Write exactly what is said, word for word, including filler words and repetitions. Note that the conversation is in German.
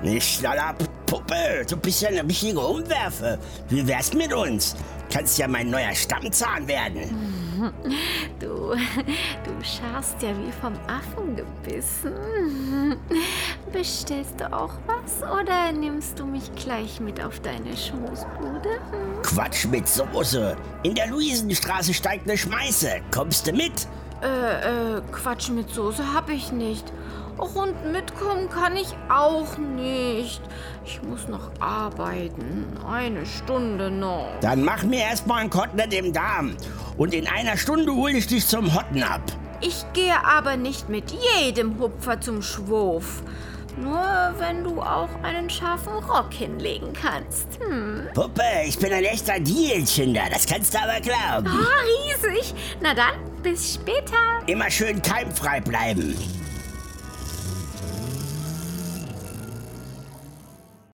Nicht schneller, Puppe, du bist ja eine richtige Umwerfe. Wie wär's mit uns? Kannst ja mein neuer Stammzahn werden. Du, du scharst ja wie vom Affen gebissen. Bestellst du auch was oder nimmst du mich gleich mit auf deine Schmusbude? Quatsch mit Soße. In der Luisenstraße steigt eine Schmeiße. Kommst du mit? Äh, äh, Quatsch mit Soße hab ich nicht. Och, und mitkommen kann ich auch nicht. Ich muss noch arbeiten. Eine Stunde noch. Dann mach mir erstmal ein Kotelett im Darm. Und in einer Stunde hole ich dich zum Hotten ab. Ich gehe aber nicht mit jedem Hupfer zum Schwof. Nur wenn du auch einen scharfen Rock hinlegen kannst. Hm. Puppe, ich bin ein echter Dealschinder. Das kannst du aber glauben. Oh, riesig. Na dann, bis später. Immer schön keimfrei bleiben.